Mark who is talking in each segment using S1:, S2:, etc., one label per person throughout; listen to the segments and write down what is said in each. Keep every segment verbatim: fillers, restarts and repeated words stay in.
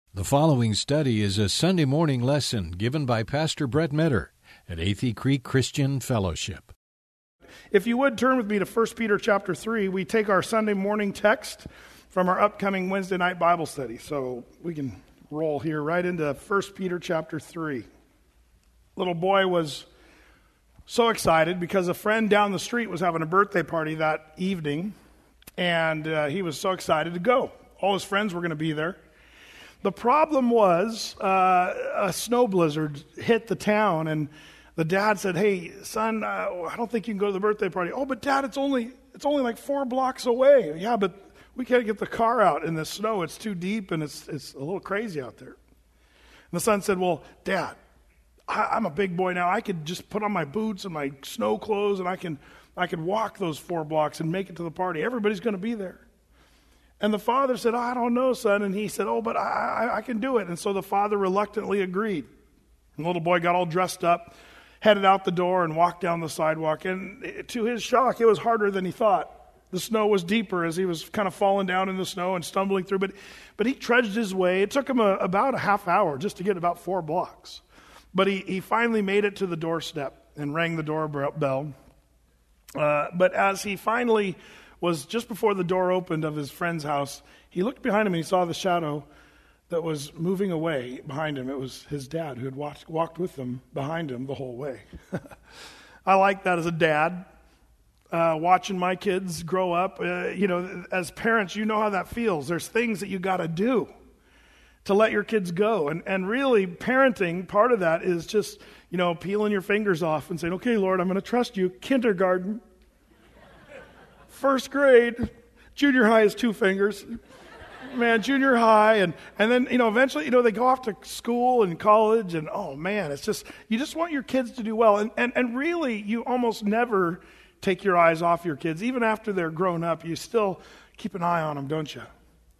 S1: The following study is a Sunday morning lesson given by Pastor Brett Metter at Athey Creek Christian Fellowship.
S2: If you would turn with me to First Peter chapter three, we take our Sunday morning text from our upcoming Wednesday night Bible study. So we can roll here right into First Peter chapter three. Little boy was so excited because a friend down the street was having a birthday party that evening, and uh, he was so excited to go. All his friends were going to be there. The problem was uh, a snow blizzard hit the town, and the dad said, "Hey, son, uh, I don't think you can go to the birthday party." "Oh, but Dad, it's only it's only like four blocks away." "Yeah, but we can't get the car out in the snow. It's too deep, and it's it's a little crazy out there." And the son said, "Well, Dad, I, I'm a big boy now. I could just put on my boots and my snow clothes, and I can I can walk those four blocks and make it to the party. Everybody's going to be there." And the father said, "I don't know, son." And he said, "Oh, but I, I, I can do it." And so the father reluctantly agreed. And the little boy got all dressed up, headed out the door, and walked down the sidewalk. And to his shock, it was harder than he thought. The snow was deeper as he was kind of falling down in the snow and stumbling through. But, but he trudged his way. It took him a, about a half hour just to get about four blocks. But he, he finally made it to the doorstep and rang the doorbell. Uh, but as he finally was just before the door opened of his friend's house, he looked behind him and he saw the shadow that was moving away behind him. It was his dad who had walked, walked with him behind him the whole way. I like that as a dad, uh, watching my kids grow up. Uh, you know, as parents, you know how that feels. There's things that you got to do to let your kids go. And, and really, parenting, part of that is just, you know, peeling your fingers off and saying, "Okay, Lord, I'm going to trust you." Kindergarten. First grade, junior high is two fingers. Man, junior high, and, and then, you know, eventually, you know, they go off to school and college, and oh man, it's just, you just want your kids to do well. And, and, and really, you almost never take your eyes off your kids. Even after they're grown up, you still keep an eye on them, don't you?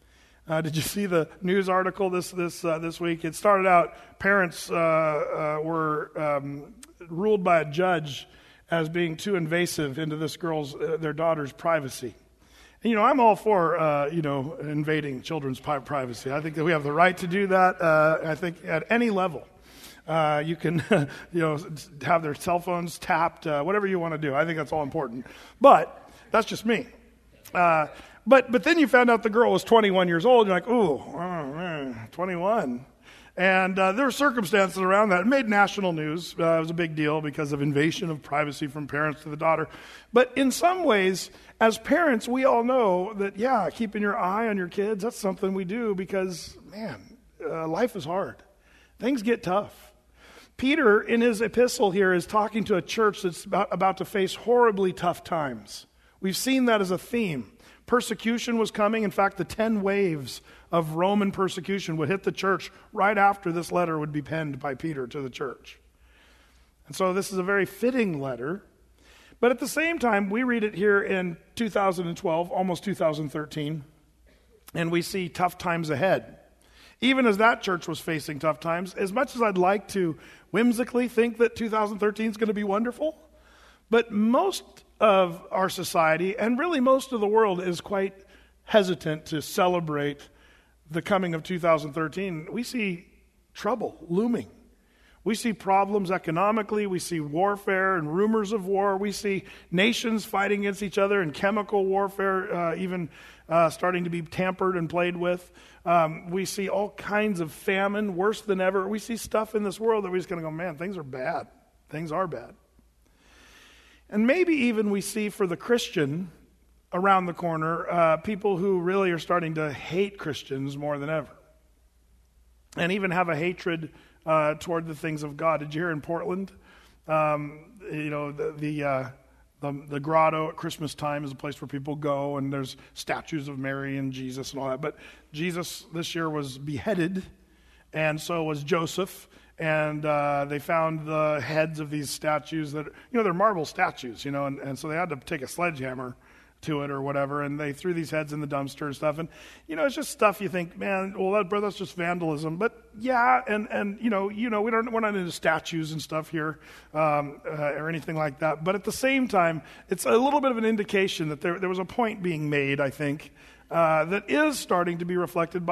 S2: Uh, did you see the news article this this uh, this week? It started out, parents uh, uh, were um, ruled by a judge as being too invasive into this girl's, uh, their daughter's privacy. And, you know, I'm all for, uh, you know, invading children's pri- privacy. I think that we have the right to do that. Uh, I think at any level, uh, you can, you know, have their cell phones tapped, uh, whatever you want to do. I think that's all important. But that's just me. Uh, but but then you found out the girl was twenty-one years old. You're like, ooh, oh, man, twenty-one. And uh, there were circumstances around that. It made national news. Uh, it was a big deal because of invasion of privacy from parents to the daughter. But in some ways, as parents, we all know that, yeah, keeping your eye on your kids, that's something we do because, man, uh, life is hard. Things get tough. Peter, in his epistle here, is talking to a church that's about, about to face horribly tough times. We've seen that as a theme. Persecution was coming. In fact, the ten waves of Roman persecution would hit the church right after this letter would be penned by Peter to the church. And so this is a very fitting letter. But at the same time, we read it here in two thousand twelve, almost two thousand thirteen, and we see tough times ahead. Even as that church was facing tough times, as much as I'd like to whimsically think that two thousand thirteen is going to be wonderful, but most of our society, and really most of the world, is quite hesitant to celebrate the coming of two thousand thirteen. We see trouble looming. We see problems economically. We see warfare and rumors of war. We see nations fighting against each other and chemical warfare uh, even uh, starting to be tampered and played with. Um, we see all kinds of famine, worse than ever. We see stuff in this world that we're just going to go, man, things are bad. Things are bad. And maybe even we see for the Christian around the corner, uh, people who really are starting to hate Christians more than ever. And even have a hatred uh, toward the things of God. Did you hear in Portland? Um, you know, the the, uh, the the grotto at Christmas time is a place where people go, and there's statues of Mary and Jesus and all that. But Jesus this year was beheaded, and so was Joseph. And uh, they found the heads of these statues that, you know, they're marble statues, you know, and, and so they had to take a sledgehammer to it or whatever, and they threw these heads in the dumpster and stuff. And, you know, it's just stuff you think, man, well, that, brother, that's just vandalism. But, yeah, and, and you know, you know, we don't, we're not into statues and stuff here um, uh, or anything like that. But at the same time, it's a little bit of an indication that there, there was a point being made, I think, uh, that is starting to be reflected by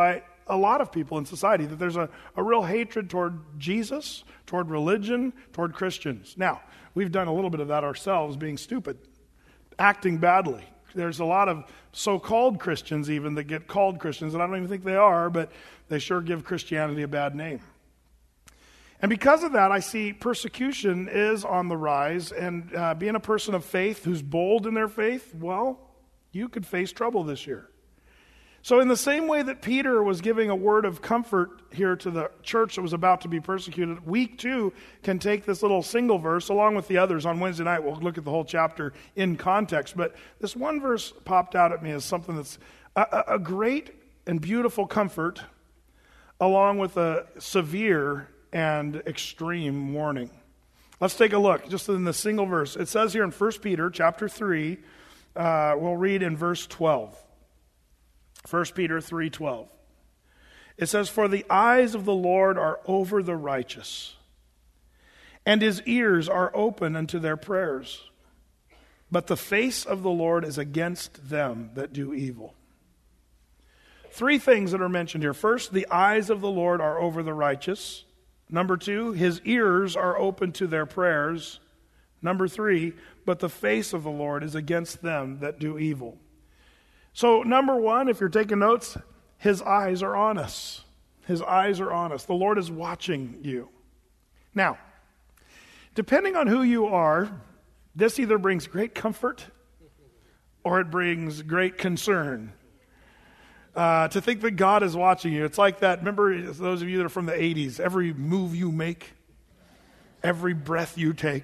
S2: a lot of people in society, that there's a, a real hatred toward Jesus, toward religion, toward Christians. Now, we've done a little bit of that ourselves, being stupid, acting badly. There's a lot of so-called Christians even that get called Christians, and I don't even think they are, but they sure give Christianity a bad name. And because of that, I see persecution is on the rise, and uh, being a person of faith who's bold in their faith, well, you could face trouble this year. So in the same way that Peter was giving a word of comfort here to the church that was about to be persecuted, we too can take this little single verse along with the others. On Wednesday night, we'll look at the whole chapter in context. But this one verse popped out at me as something that's a, a great and beautiful comfort along with a severe and extreme warning. Let's take a look just in the single verse. It says here in First Peter chapter three, uh, we'll read in verse twelve. First Peter three twelve. It says, "For the eyes of the Lord are over the righteous, and his ears are open unto their prayers. But the face of the Lord is against them that do evil." Three things that are mentioned here. First, the eyes of the Lord are over the righteous. Number two, his ears are open to their prayers. Number three, but the face of the Lord is against them that do evil. So, number one, if you're taking notes, his eyes are on us. His eyes are on us. The Lord is watching you. Now, depending on who you are, this either brings great comfort or it brings great concern. Uh, to think that God is watching you. It's like that, remember those of you that are from the eighties, every move you make, every breath you take,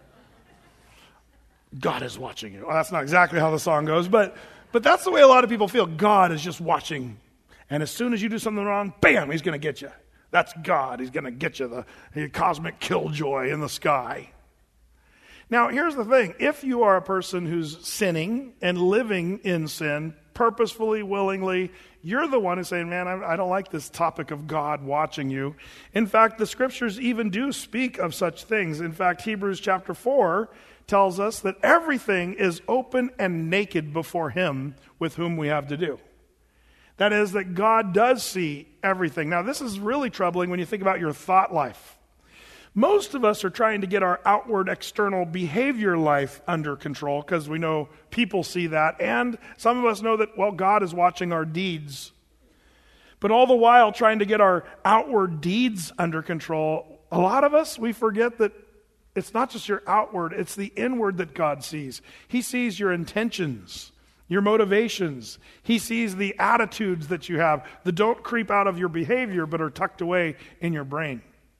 S2: God is watching you. Well, that's not exactly how the song goes, but but that's the way a lot of people feel. God is just watching. And as soon as you do something wrong, bam, he's going to get you. That's God. He's going to get you, the, the cosmic killjoy in the sky. Now, here's the thing. If you are a person who's sinning and living in sin, purposefully, willingly, you're the one who's saying, man, I, I don't like this topic of God watching you. In fact, the scriptures even do speak of such things. In fact, Hebrews chapter four tells us that everything is open and naked before him with whom we have to do. That is, that God does see everything. Now, this is really troubling when you think about your thought life. Most of us are trying to get our outward external behavior life under control because we know people see that, and some of us know that, well, God is watching our deeds. But all the while trying to get our outward deeds under control, a lot of us, we forget that it's not just your outward, it's the inward that God sees. He sees your intentions, your motivations. He sees the attitudes that you have that don't creep out of your behavior but are tucked away in your brain.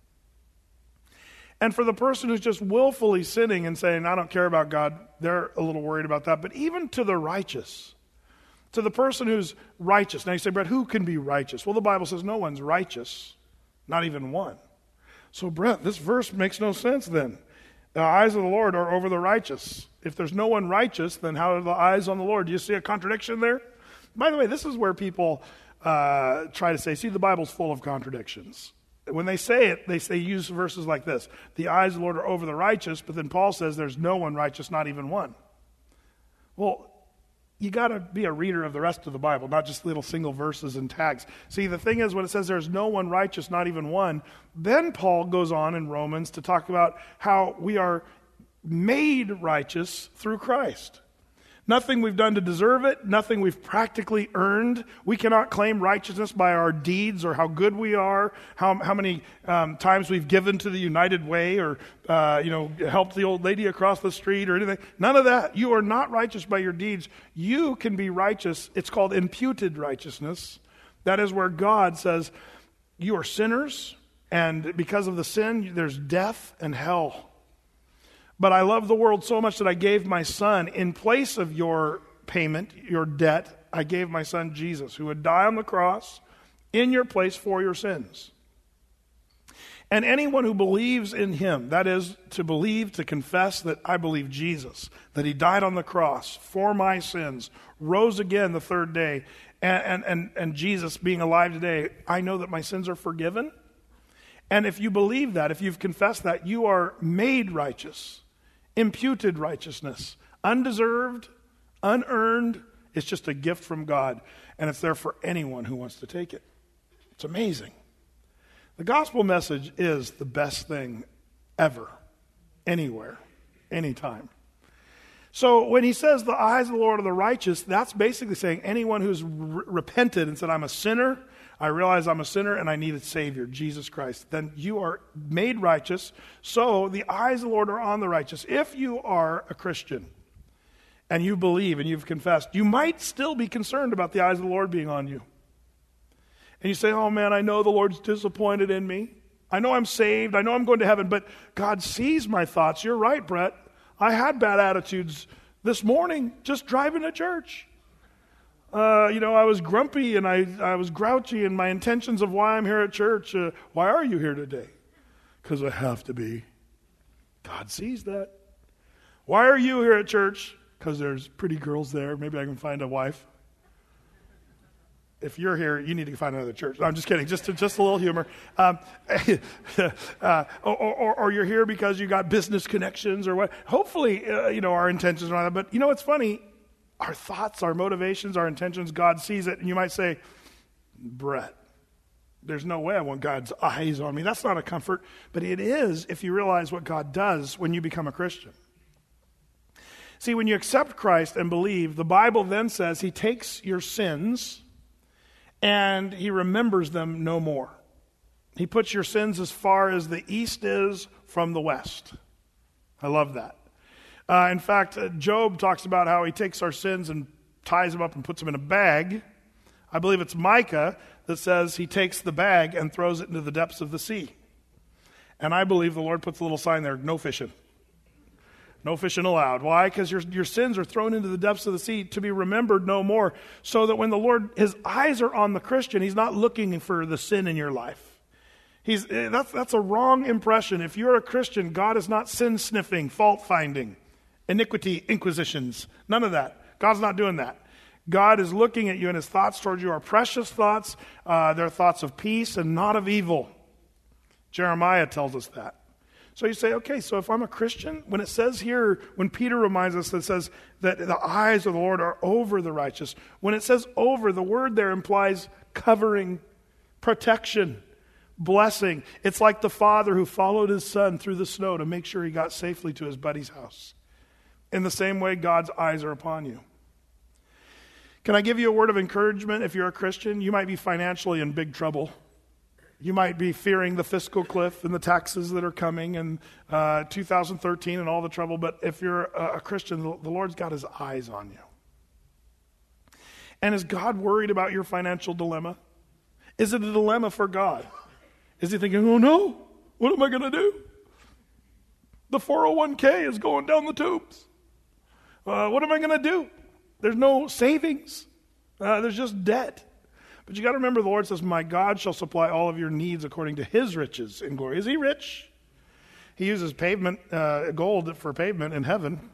S2: And for the person who's just willfully sinning and saying, I don't care about God, they're a little worried about that. But even to the righteous, to the person who's righteous. Now you say, Brett, who can be righteous? Well, the Bible says no one's righteous, not even one. So, Brett, this verse makes no sense then. The eyes of the Lord are over the righteous. If there's no one righteous, then how are the eyes on the Lord? Do you see a contradiction there? By the way, this is where people uh, try to say, see, the Bible's full of contradictions. When they say it, they, they use verses like this. The eyes of the Lord are over the righteous, but then Paul says there's no one righteous, not even one. Well, you got to be a reader of the rest of the Bible, not just little single verses and tags. See, the thing is, when it says there's no one righteous, not even one, then Paul goes on in Romans to talk about how we are made righteous through Christ. Nothing we've done to deserve it, nothing we've practically earned. We cannot claim righteousness by our deeds or how good we are, how how many um, times we've given to the United Way or uh, you know helped the old lady across the street or anything. None of that. You are not righteous by your deeds. You can be righteous. It's called imputed righteousness. That is where God says, you are sinners, and because of the sin, there's death and hell. But I love the world so much that I gave my son, in place of your payment, your debt, I gave my son Jesus, who would die on the cross in your place for your sins. And anyone who believes in him, that is, to believe, to confess that I believe Jesus, that he died on the cross for my sins, rose again the third day, and, and, and, and Jesus being alive today, I know that my sins are forgiven. And if you believe that, if you've confessed that, you are made righteous. Imputed righteousness, undeserved, unearned. It's just a gift from God, and it's there for anyone who wants to take it. It's amazing. The gospel message is the best thing ever, anywhere, anytime. So when he says the eyes of the Lord are the righteous, that's basically saying anyone who's re- repented and said, I'm a sinner, I realize I'm a sinner and I need a Savior, Jesus Christ. Then you are made righteous. So the eyes of the Lord are on the righteous. If you are a Christian and you believe and you've confessed, you might still be concerned about the eyes of the Lord being on you. And you say, oh man, I know the Lord's disappointed in me. I know I'm saved. I know I'm going to heaven, but God sees my thoughts. You're right, Brett. I had bad attitudes this morning just driving to church. Uh, you know, I was grumpy and I, I was grouchy, and my intentions of why I'm here at church, uh, why are you here today? Because I have to be. God sees that. Why are you here at church? Because there's pretty girls there. Maybe I can find a wife. If you're here, you need to find another church. No, I'm just kidding. Just just a little humor. Um, uh, or, or, or you're here because you got business connections or what. Hopefully, uh, you know, our intentions are not that. But you know what's funny? Our thoughts, our motivations, our intentions, God sees it. And you might say, Brett, there's no way I want God's eyes on me. That's not a comfort. But it is if you realize what God does when you become a Christian. See, when you accept Christ and believe, the Bible then says he takes your sins and he remembers them no more. He puts your sins as far as the east is from the west. I love that. Uh, in fact, uh, Job talks about how he takes our sins and ties them up and puts them in a bag. I believe it's Micah that says he takes the bag and throws it into the depths of the sea. And I believe the Lord puts a little sign there, no fishing. No fishing allowed. Why? Because your, your sins are thrown into the depths of the sea to be remembered no more. So that when the Lord, his eyes are on the Christian, he's not looking for the sin in your life. He's that's that's a wrong impression. If you're a Christian, God is not sin sniffing, fault finding, iniquity inquisitions. None of that. God's not doing that. God is looking at you, and his thoughts towards you are precious thoughts. Uh, they're thoughts of peace and not of evil. Jeremiah tells us that. So you say, okay, so if I'm a Christian, when it says here, when Peter reminds us that it says that the eyes of the Lord are over the righteous, when it says over, the word there implies covering, protection, blessing. It's like the father who followed his son through the snow to make sure he got safely to his buddy's house. In the same way, God's eyes are upon you. Can I give you a word of encouragement if you're a Christian? You might be financially in big trouble. You might be fearing the fiscal cliff and the taxes that are coming and uh, two thousand thirteen and all the trouble. But if you're a, a Christian, the, the Lord's got his eyes on you. And is God worried about your financial dilemma? Is it a dilemma for God? Is he thinking, oh no, what am I going to do? The four oh one k is going down the tubes. Uh, what am I going to do? There's no savings. Uh, there's just debt. But you got to remember, the Lord says, my God shall supply all of your needs according to his riches in glory. Is he rich? He uses pavement, uh, gold for pavement in heaven.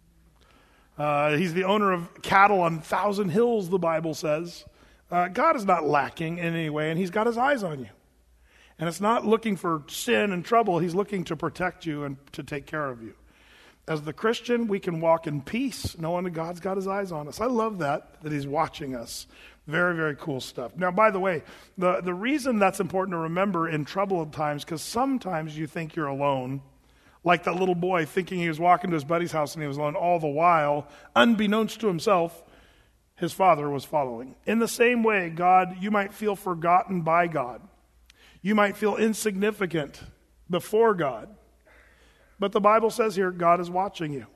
S2: Uh, he's the owner of cattle on thousand hills, the Bible says. Uh, God is not lacking in any way, and he's got his eyes on you. And it's not looking for sin and trouble. He's looking to protect you and to take care of you. As the Christian, we can walk in peace, knowing that God's got his eyes on us. I love that, that he's watching us. Very, very cool stuff. Now, by the way, the, the reason that's important to remember in troubled times, because sometimes you think you're alone, like that little boy thinking he was walking to his buddy's house and he was alone, all the while, unbeknownst to himself, his father was following. In the same way, God, you might feel forgotten by God. You might feel insignificant before God. But the Bible says here, God is watching you.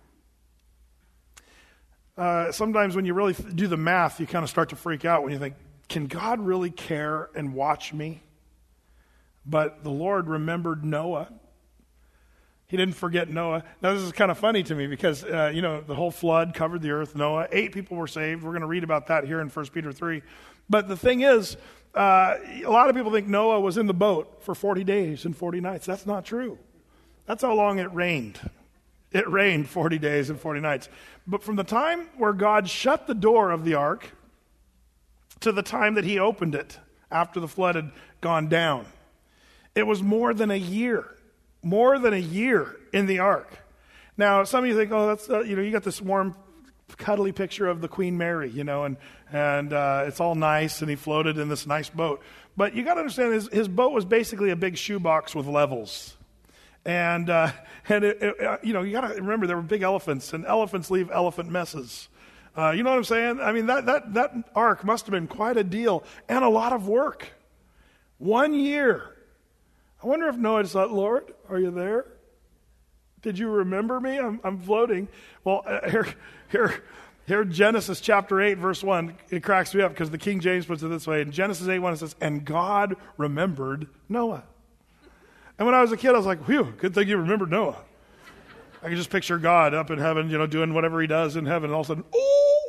S2: Uh, sometimes when you really do the math, you kind of start to freak out when you think, can God really care and watch me? But the Lord remembered Noah. He didn't forget Noah. Now, this is kind of funny to me because, uh, you know, the whole flood covered the earth. Noah, eight people were saved. We're going to read about that here in First Peter three. But the thing is, uh, a lot of people think Noah was in the boat for forty days and forty nights. That's not true. That's how long it rained. It rained forty days and forty nights. But from the time where God shut the door of the ark to the time that he opened it after the flood had gone down, it was more than a year. More than a year in the ark. Now, some of you think, oh, that's, uh, you know, you got this warm cuddly picture of the Queen Mary, you know, and, and uh, it's all nice, and he floated in this nice boat. But you got to understand, his, his boat was basically a big shoebox with levels. And, uh, and it, it, uh, you know, you got to remember there were big elephants, and elephants leave elephant messes. Uh, you know what I'm saying? I mean, that, that, that ark must have been quite a deal and a lot of work. One year. I wonder if Noah just thought, Lord, are you there? Did you remember me? I'm, I'm floating. Well, uh, here, here, here, Genesis chapter eight, verse one, it cracks me up because the King James puts it this way. In Genesis eight one, it says, and God remembered Noah. And when I was a kid, I was like, whew, good thing you remembered Noah. I can just picture God up in heaven, you know, doing whatever he does in heaven, and all of a sudden, oh,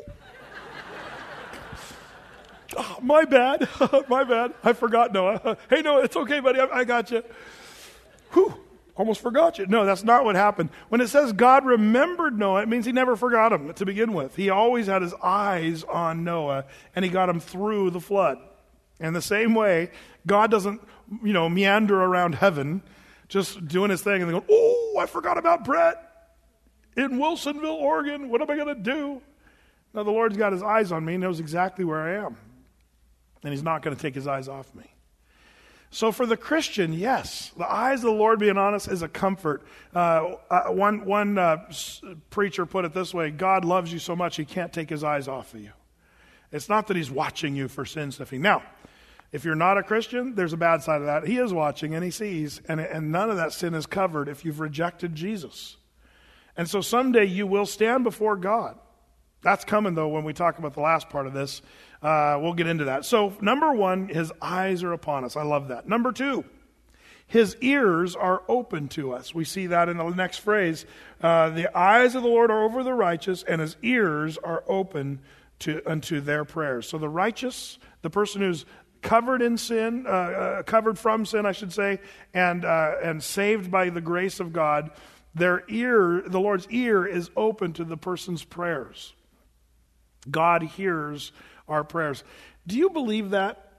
S2: oh my bad, my bad, I forgot Noah. Hey, Noah, it's okay, buddy, I, I got you. Whew. Almost forgot you. No, that's not what happened. When it says God remembered Noah, it means he never forgot him to begin with. He always had his eyes on Noah, and he got him through the flood. And the same way, God doesn't, you know, meander around heaven, just doing his thing, and then go, oh, I forgot about Brett in Wilsonville, Oregon. What am I going to do? No, the Lord's got his eyes on me. He knows exactly where I am. And he's not going to take his eyes off me. So for the Christian, yes, the eyes of the Lord being on us is a comfort. Uh, uh, one one uh, s- preacher put it this way, God loves you so much he can't take his eyes off of you. It's not that he's watching you for sin sniffing. Now, if you're not a Christian, there's a bad side of that. He is watching and he sees, and, and none of that sin is covered if you've rejected Jesus. And so someday you will stand before God. That's coming, though, when we talk about the last part of this. Uh, we'll get into that. So, number one, his eyes are upon us. I love that. Number two, his ears are open to us. We see that in the next phrase. Uh, the eyes of the Lord are over the righteous, and his ears are open to unto their prayers. So the righteous, the person who's covered in sin, uh, uh, covered from sin, I should say, and uh, and saved by the grace of God, their ear, the Lord's ear is open to the person's prayers. God hears our prayers. Do you believe that?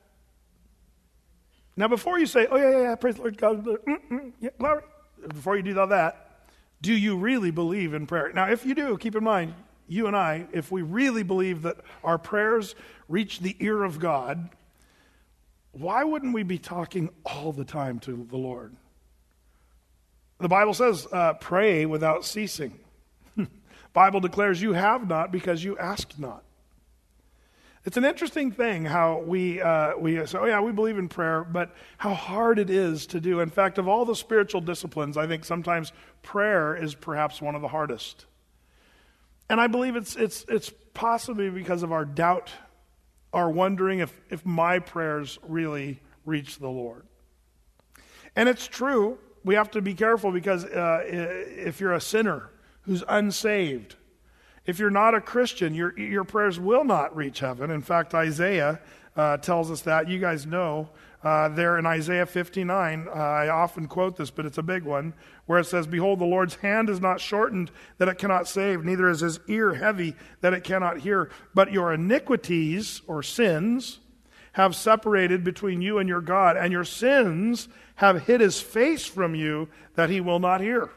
S2: Now, before you say, oh, yeah, yeah, yeah, praise the Lord, God, mm-mm, yeah, glory, before you do all that, do you really believe in prayer? Now, if you do, keep in mind, you and I, if we really believe that our prayers reach the ear of God, why wouldn't we be talking all the time to the Lord? The Bible says, uh, pray without ceasing. Bible declares you have not because you asked not. It's an interesting thing how we uh, we say, oh yeah, we believe in prayer, but how hard it is to do. In fact, of all the spiritual disciplines, I think sometimes prayer is perhaps one of the hardest. And I believe it's it's it's possibly because of our doubt, our wondering if, if my prayers really reach the Lord. And it's true, we have to be careful because uh, if you're a sinner who's unsaved, if you're not a Christian, your your prayers will not reach heaven. In fact, Isaiah uh, tells us that. You guys know uh, there in Isaiah fifty-nine, uh, I often quote this, but it's a big one, where it says, behold, the Lord's hand is not shortened that it cannot save, neither is his ear heavy that it cannot hear. But your iniquities, or sins, have separated between you and your God, and your sins have hid his face from you that he will not hear.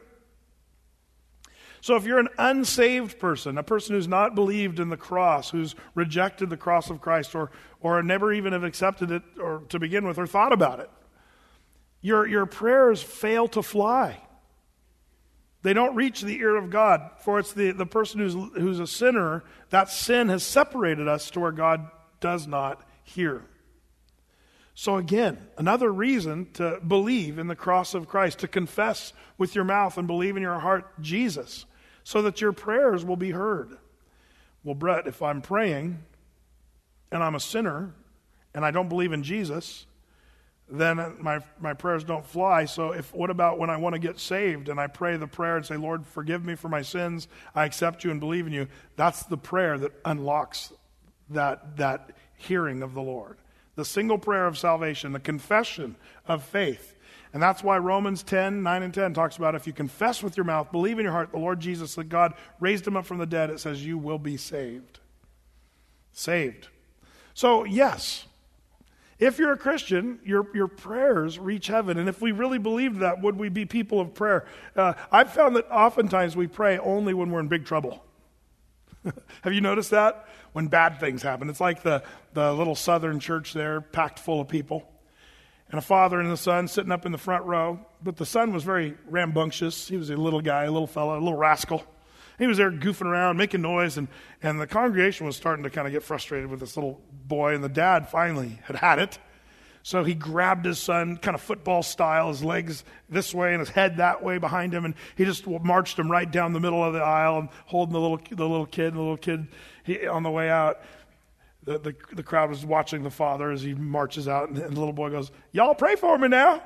S2: So if you're an unsaved person, a person who's not believed in the cross, who's rejected the cross of Christ, or or never even have accepted it or to begin with, or thought about it, your, your prayers fail to fly. They don't reach the ear of God, for it's the, the person who's who's a sinner, that sin has separated us to where God does not hear. So again, another reason to believe in the cross of Christ, to confess with your mouth and believe in your heart Jesus, so that your prayers will be heard. Well, Brett, if I'm praying and I'm a sinner and I don't believe in Jesus, then my my prayers don't fly. So if what about when I want to get saved and I pray the prayer and say, Lord, forgive me for my sins, I accept you and believe in you. That's the prayer that unlocks that that hearing of the Lord. The single prayer of salvation, the confession of faith. And that's why Romans ten, nine and ten talks about if you confess with your mouth, believe in your heart the Lord Jesus, that God raised him up from the dead, it says you will be saved. Saved. So yes, if you're a Christian, your, your prayers reach heaven. And if we really believed that, would we be people of prayer? Uh, I've found that oftentimes we pray only when we're in big trouble. Have you noticed that? When bad things happen. It's like the, the little southern church there, packed full of people. And a father and the son sitting up in the front row. But the son was very rambunctious. He was a little guy, a little fella, a little rascal. He was there goofing around, making noise, and, and the congregation was starting to kind of get frustrated with this little boy. And the dad finally had had it. So he grabbed his son, kind of football style, his legs this way and his head that way behind him, and he just marched him right down the middle of the aisle and holding the little the little kid. And the little kid he, on the way out, the, the the crowd was watching the father as he marches out, and, and the little boy goes, "Y'all pray for me now."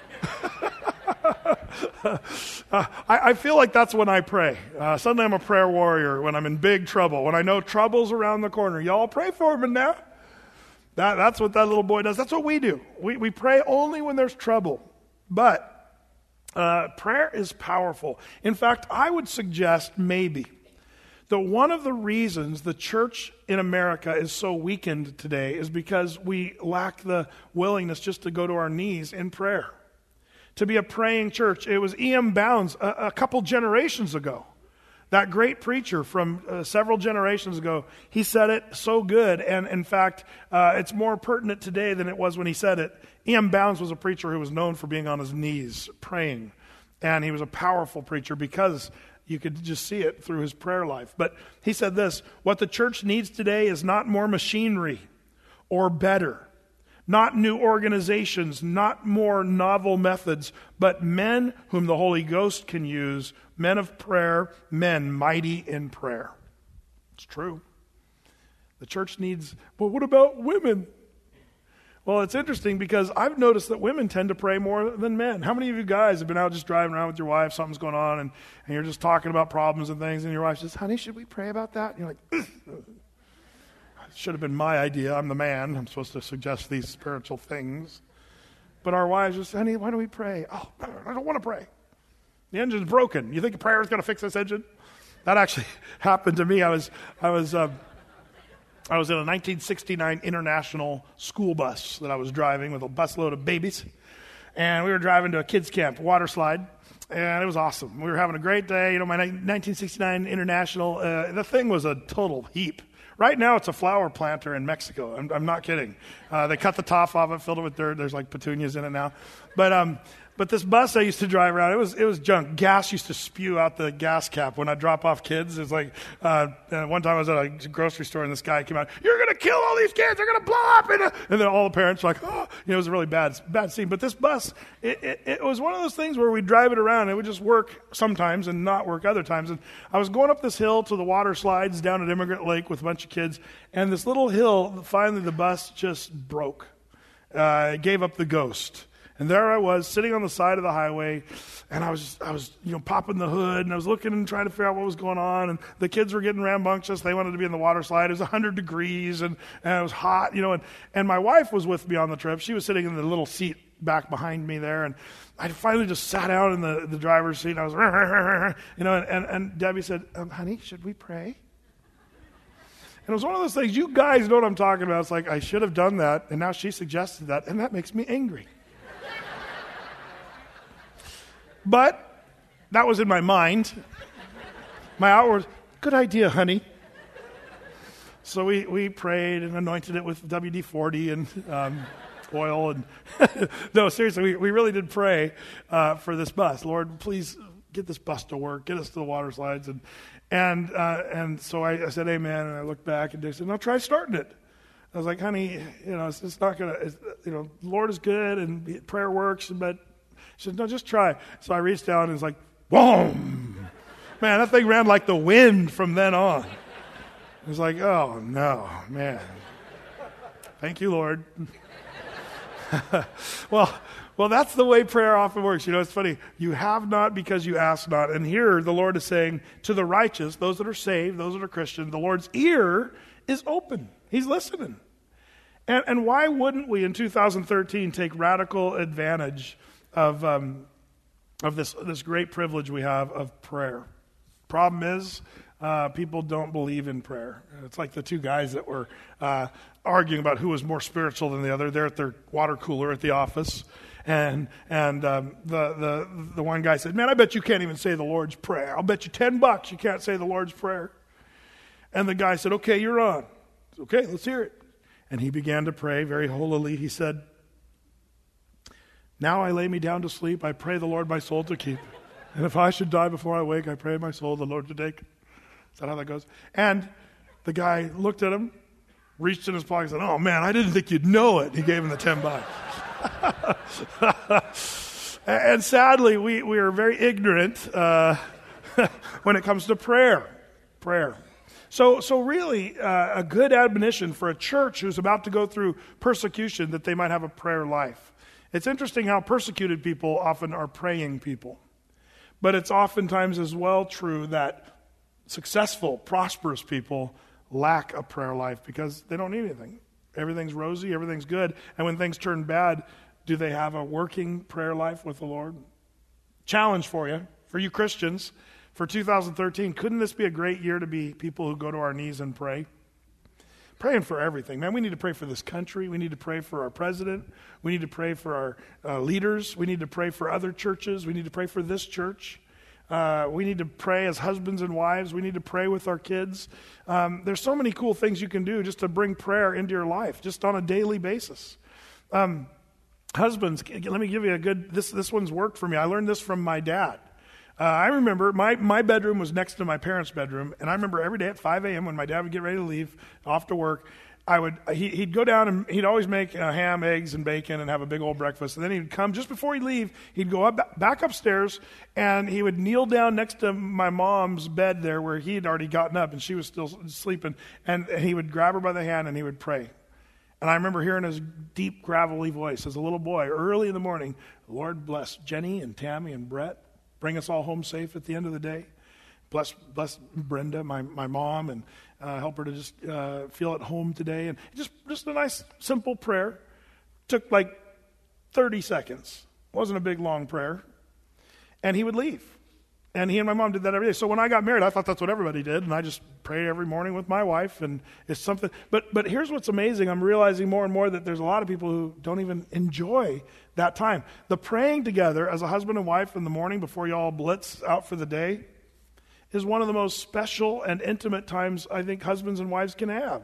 S2: uh, I, I feel like that's when I pray. Uh, suddenly I'm a prayer warrior when I'm in big trouble, when I know trouble's around the corner. Y'all pray for me now. That, that's what that little boy does. That's what we do. We, we pray only when there's trouble. But uh, prayer is powerful. In fact, I would suggest maybe that one of the reasons the church in America is so weakened today is because we lack the willingness just to go to our knees in prayer. To be a praying church. It was E M Bounds a, a couple generations ago. That great preacher from uh, several generations ago, he said it so good, and in fact, uh, it's more pertinent today than it was when he said it. E M Bounds was a preacher who was known for being on his knees, praying, and he was a powerful preacher because you could just see it through his prayer life. But he said this, what the church needs today is not more machinery or better, not new organizations, not more novel methods, but men whom the Holy Ghost can use, men of prayer, men mighty in prayer. It's true. The church needs, but what about women? Well, it's interesting because I've noticed that women tend to pray more than men. How many of you guys have been out just driving around with your wife, something's going on, and, and you're just talking about problems and things, and your wife says, honey, should we pray about that? And you're like, ugh. Should have been my idea. I'm the man. I'm supposed to suggest these spiritual things. But our wives just, honey, why don't we pray? Oh, I don't want to pray. The engine's broken. You think prayer is going to fix this engine? That actually happened to me. I was, I was, uh, I was in a nineteen sixty-nine International school bus that I was driving with a busload of babies, and we were driving to a kids camp, water slide, and it was awesome. We were having a great day. You know, my nineteen sixty-nine International, uh, the thing was a total heap. Right now, it's a flower planter in Mexico. I'm, I'm not kidding. Uh, they cut the top off it, filled it with dirt. There's like petunias in it now. But um, but this bus I used to drive around, it was it was junk. Gas used to spew out the gas cap when I drop off kids. It's like uh, one time I was at a grocery store and this guy came out. You're gonna kill all these kids. They're gonna blow up. And, and then all the parents were like, oh, you know, it was a really bad bad scene. But this bus, it, it, it was one of those things where we'd drive it around. And it would just work sometimes and not work other times. And I was going up this hill to the water slides down at Immigrant Lake with a bunch of kids. And this little hill, finally the bus just broke. Uh, it gave up the ghost. And there I was sitting on the side of the highway, and I was, just, I was, you know, popping the hood, and I was looking and trying to figure out what was going on. And the kids were getting rambunctious; they wanted to be in the water slide. It was a hundred degrees, and, and it was hot, you know. And, and my wife was with me on the trip. She was sitting in the little seat back behind me there, and I finally just sat down in the, the driver's seat. And I was, you know, and, and, and Debbie said, um, "Honey, should we pray?" And it was one of those things. You guys know what I'm talking about. It's like I should have done that, and now she suggested that, and that makes me angry. But that was in my mind. My outward, good idea, honey. So we, we prayed and anointed it with W D forty and um, oil. And no, seriously, we, we really did pray uh, for this bus. Lord, please get this bus to work. Get us to the water slides. And and uh, and so I, I said, amen. And I looked back and they said, no, try starting it. I was like, honey, you know, it's, it's not going to, you know, the Lord is good and prayer works, but she said, no, just try. So I reached down and it's like, boom. Man, that thing ran like the wind from then on. It was like, oh, no, man. Thank you, Lord. well, well, that's the way prayer often works. You know, it's funny. You have not because you ask not. And here the Lord is saying to the righteous, those that are saved, those that are Christian, the Lord's ear is open. He's listening. And, and why wouldn't we in two thousand thirteen take radical advantage of um, of this this great privilege we have of prayer? Problem is, uh, people don't believe in prayer. It's like the two guys that were uh, arguing about who was more spiritual than the other. They're at their water cooler at the office, and and um, the the the one guy said, "Man, I bet you can't even say the Lord's Prayer. I'll bet you ten bucks you can't say the Lord's Prayer." And the guy said, okay, you're on. Said, okay, let's hear it. And he began to pray very holily. He said, now I lay me down to sleep. I pray the Lord my soul to keep. And if I should die before I wake, I pray my soul the Lord to take. Is that how that goes? And the guy looked at him, reached in his pocket and said, oh man, I didn't think you'd know it. He gave him the ten bucks. And sadly, we, we are very ignorant uh, when it comes to prayer. Prayer. So, so really, uh, a good admonition for a church who's about to go through persecution, that they might have a prayer life. It's interesting how persecuted people often are praying people. But it's oftentimes as well true that successful, prosperous people lack a prayer life because they don't need anything. Everything's rosy, everything's good. And when things turn bad, do they have a working prayer life with the Lord? Challenge for you, for you Christians, for two thousand thirteen, couldn't this be a great year to be people who go to our knees and pray? Praying for everything. Man, we need to pray for this country. We need to pray for our president. We need to pray for our uh, leaders. We need to pray for other churches. We need to pray for this church. Uh, we need to pray as husbands and wives. We need to pray with our kids. Um, there's so many cool things you can do just to bring prayer into your life, just on a daily basis. Um, husbands, let me give you a good, this, this one's worked for me. I learned this from my dad. Uh, I remember my, my bedroom was next to my parents' bedroom, and I remember every day at five a.m. when my dad would get ready to leave off to work, I would he, he'd go down and he'd always make uh, ham, eggs, and bacon and have a big old breakfast. And then he'd come just before he'd leave. He'd go up back upstairs, and he would kneel down next to my mom's bed there where he had already gotten up, and she was still sleeping. And he would grab her by the hand, and he would pray. And I remember hearing his deep, gravelly voice as a little boy early in the morning, Lord bless Jenny and Tammy and Brett. Bring us all home safe at the end of the day. Bless, bless Brenda, my, my mom, and uh, help her to just uh, feel at home today. And just, just a nice, simple prayer. Took like thirty seconds. Wasn't a big, long prayer. And he would leave. And he and my mom did that every day. So when I got married, I thought that's what everybody did. And I just prayed every morning with my wife. And it's something. But but here's what's amazing. I'm realizing more and more that there's a lot of people who don't even enjoy that time. The praying together as a husband and wife in the morning before you all blitz out for the day is one of the most special and intimate times I think husbands and wives can have.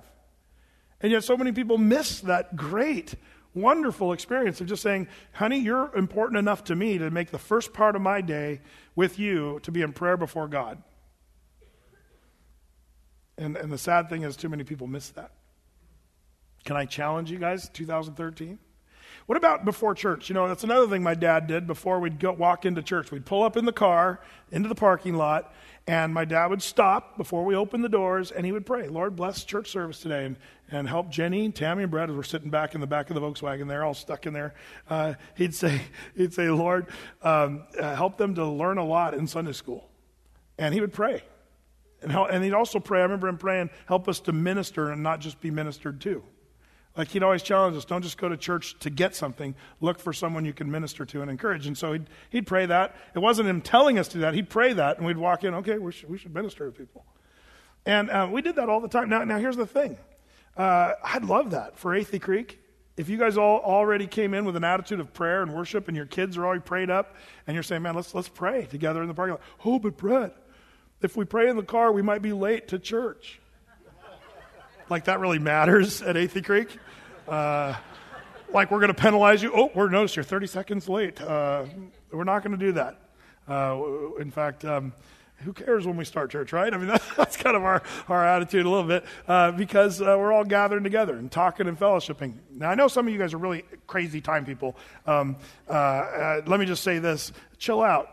S2: And yet so many people miss that great, wonderful experience of just saying, honey, you're important enough to me to make the first part of my day with you to be in prayer before God. And, and the sad thing is too many people miss that. Can I challenge you guys, two thousand thirteen? What about before church? You know, that's another thing my dad did before we'd go walk into church. We'd pull up in the car, into the parking lot, and my dad would stop before we opened the doors, and he would pray, Lord, bless church service today, and, and help Jenny, Tammy, and Brad, as we're sitting back in the back of the Volkswagen there, all stuck in there. Uh, he'd say, he'd say, Lord, um, uh, help them to learn a lot in Sunday school. And he would pray. And, help, and he'd also pray, I remember him praying, help us to minister and not just be ministered to. Like he'd always challenge us, don't just go to church to get something. Look for someone you can minister to and encourage. And so he'd, he'd pray that. It wasn't him telling us to do that. He'd pray that, and we'd walk in, okay, we should, we should minister to people. And uh, we did that all the time. Now, now here's the thing. Uh, I'd love that for Athey Creek. If you guys all already came in with an attitude of prayer and worship, and your kids are already prayed up, and you're saying, man, let's let's pray together in the parking lot. Oh, but Brett, if we pray in the car, we might be late to church. Like that really matters at Athey Creek? Uh, like we're going to penalize you. Oh, we're notice you're thirty seconds late. Uh, we're not going to do that. Uh, in fact, um, who cares when we start church, right? I mean, that's, that's kind of our, our attitude a little bit uh, because uh, we're all gathering together and talking and fellowshipping. Now, I know some of you guys are really crazy time people. Um, uh, uh, let me just say this. Chill out.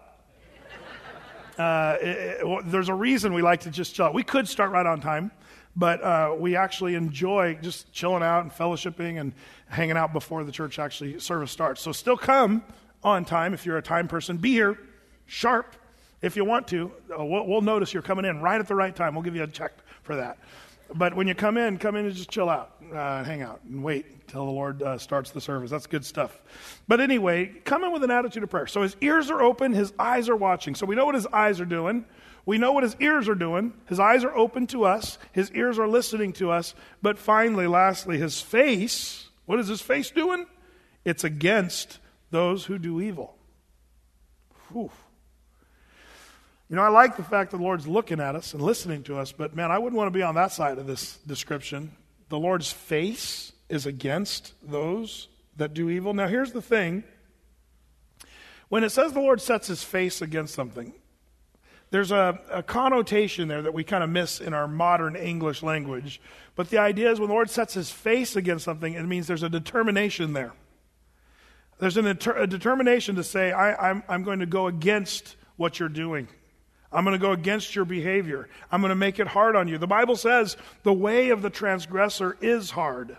S2: Uh, it, it, there's a reason we like to just chill out. We could start right on time. But uh, we actually enjoy just chilling out and fellowshipping and hanging out before the church actually service starts. So still come on time if you're a time person. Be here sharp if you want to. Uh, we'll, we'll notice you're coming in right at the right time. We'll give you a check for that. But when you come in, come in and just chill out, uh, hang out, and wait until the Lord uh, starts the service. That's good stuff. But anyway, come in with an attitude of prayer. So his ears are open, his eyes are watching. So we know what his eyes are doing. We know what his ears are doing. His eyes are open to us. His ears are listening to us. But finally, lastly, his face, what is his face doing? It's against those who do evil. Whew. You know, I like the fact that the Lord's looking at us and listening to us, but man, I wouldn't want to be on that side of this description. The Lord's face is against those that do evil. Now, here's the thing. When it says the Lord sets his face against something, there's a, a connotation there that we kind of miss in our modern English language. But the idea is when the Lord sets his face against something, it means there's a determination there. There's an, a determination to say, I, I'm, I'm going to go against what you're doing. I'm going to go against your behavior. I'm going to make it hard on you. The Bible says the way of the transgressor is hard.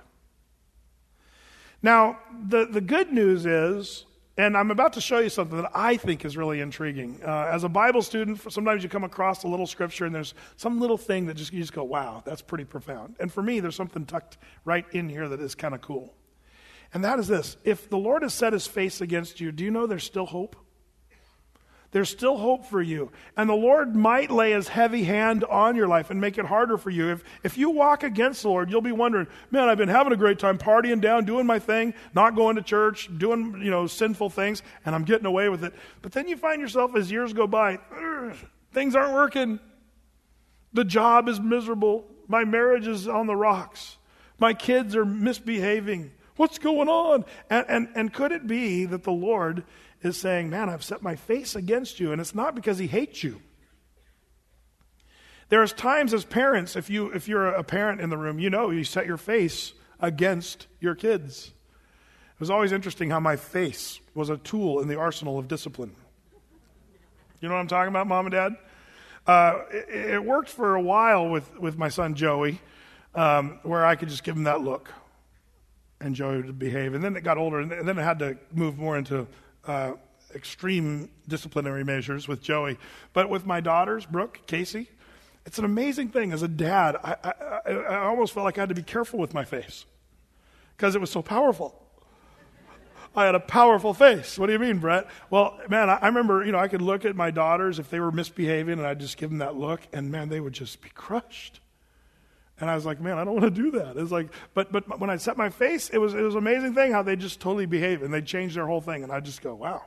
S2: Now, the, the good news is, and I'm about to show you something that I think is really intriguing. Uh, as a Bible student, sometimes you come across a little scripture and there's some little thing that just you just go, wow, that's pretty profound. And for me, there's something tucked right in here that is kind of cool. And that is this. If the Lord has set his face against you, do you know there's still hope? There's still hope for you. And the Lord might lay his heavy hand on your life and make it harder for you. If if you walk against the Lord, you'll be wondering, man, I've been having a great time partying down, doing my thing, not going to church, doing, you know, sinful things, and I'm getting away with it. But then you find yourself as years go by, things aren't working. The job is miserable. My marriage is on the rocks. My kids are misbehaving. What's going on? And, and, and could it be that the Lord is saying, man, I've set my face against you, and it's not because he hates you. There's times as parents, if, you, if you're a parent in the room, you know you set your face against your kids. It was always interesting how my face was a tool in the arsenal of discipline. You know what I'm talking about, Mom and Dad? Uh, it, it worked for a while with, with my son Joey, um, where I could just give him that look, and Joey would behave. And then it got older, and then it had to move more into Uh, extreme disciplinary measures with Joey. But with my daughters, Brooke, Casey, it's an amazing thing. As a dad, I, I, I almost felt like I had to be careful with my face because it was so powerful. I had a powerful face. What do you mean, Brett? Well, man, I, I remember, you know, I could look at my daughters if they were misbehaving, and I'd just give them that look, and man, they would just be crushed. And I was like, man, I don't want to do that. It was like, but but when I set my face, it was it was an amazing thing how they just totally behave and they change their whole thing. And I just go, wow.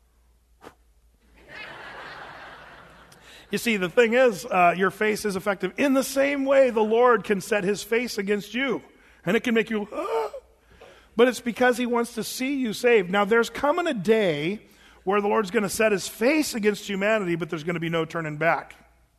S2: You see, the thing is, uh, your face is effective. In the same way, the Lord can set his face against you. And it can make you, ah. But it's because he wants to see you saved. Now, there's coming a day where the Lord's going to set his face against humanity, but there's going to be no turning back.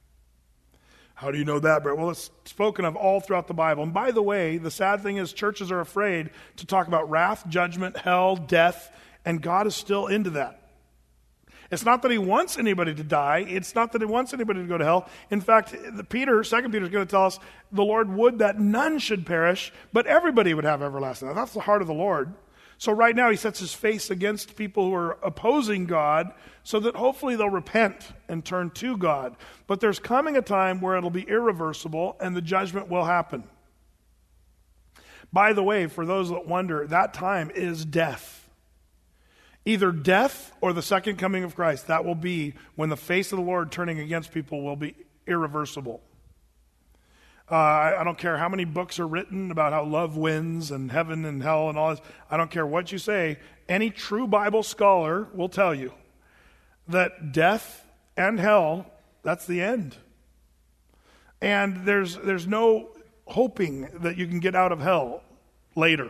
S2: How do you know that, Brett? Well, it's spoken of all throughout the Bible. And by the way, the sad thing is churches are afraid to talk about wrath, judgment, hell, death, and God is still into that. It's not that he wants anybody to die. It's not that he wants anybody to go to hell. In fact, Peter, Second Peter is going to tell us the Lord would that none should perish, but everybody would have everlasting life. That's the heart of the Lord. So right now he sets his face against people who are opposing God so that hopefully they'll repent and turn to God. But there's coming a time where it'll be irreversible and the judgment will happen. By the way, for those that wonder, that time is death. Either death or the second coming of Christ. That will be when the face of the Lord turning against people will be irreversible. Uh, I, I don't care how many books are written about how love wins and heaven and hell and all this. I don't care what you say. Any true Bible scholar will tell you that death and hell, that's the end. And there's there's no hoping that you can get out of hell later.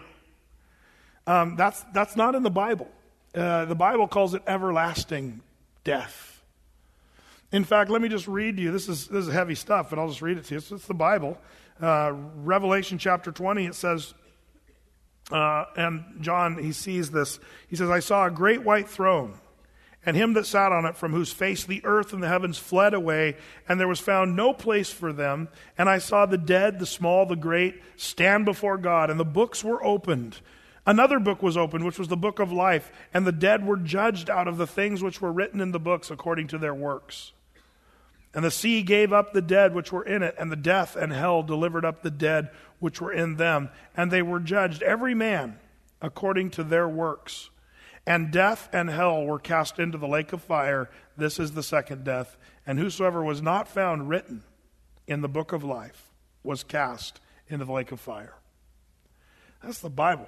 S2: Um, that's that's not in the Bible. Uh, the Bible calls it everlasting death. In fact, let me just read to you. This is this is heavy stuff, but I'll just read it to you. It's, it's the Bible. Uh, Revelation chapter twenty, it says, uh, and John, he sees this. He says, I saw a great white throne, and him that sat on it, from whose face the earth and the heavens fled away, and there was found no place for them. And I saw the dead, the small, the great, stand before God, and the books were opened. Another book was opened, which was the book of life, and the dead were judged out of the things which were written in the books according to their works. And the sea gave up the dead which were in it, and the death and hell delivered up the dead which were in them. And they were judged, every man according to their works. And death and hell were cast into the lake of fire. This is the second death. And whosoever was not found written in the book of life was cast into the lake of fire. That's the Bible.